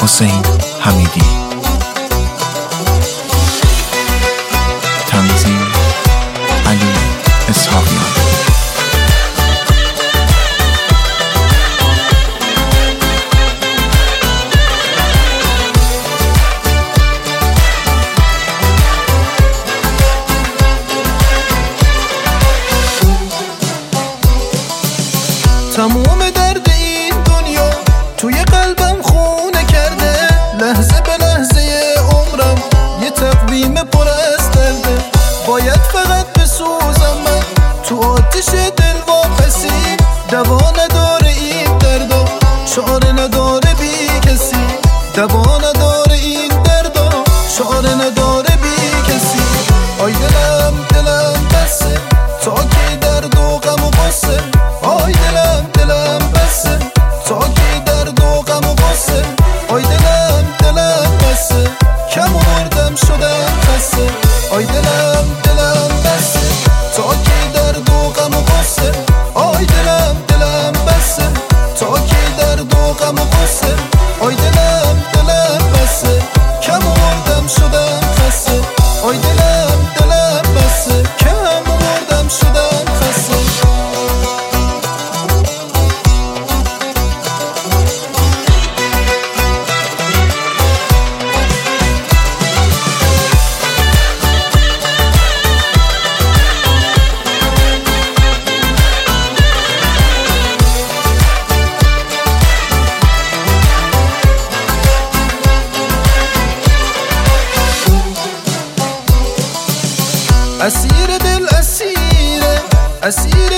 حسین حمیدی. تنظیم علی اسحاقیان. تموم درد این دنیا توی قلبم خونه کرده، لحظه به لحظه عمرم یه تقویم پر از درده. باید فقط بسوزم من تو آتش دل واپسی، دوا نداره این دردا، چاره نداره بی کسی. دوا نداره این دردا، چاره نداره بی کسی. آی دلم دلم بسه تا که درد و غم و غصه. آی دلم دلم بسه تا که درد و غم و غصه. آی دلم دلم بسه کم آوردم شدم خسته. آی دلم دلم بسه تا که درد و غم و غصه. آی دلم دلم بسه تا که درد و غم و غصه. آی دلم دلم بسه کم آوردم شدم خسته. آی دلم دلم بسه کم آوردم شدم خسته. اسیر دل اسیره، اسیر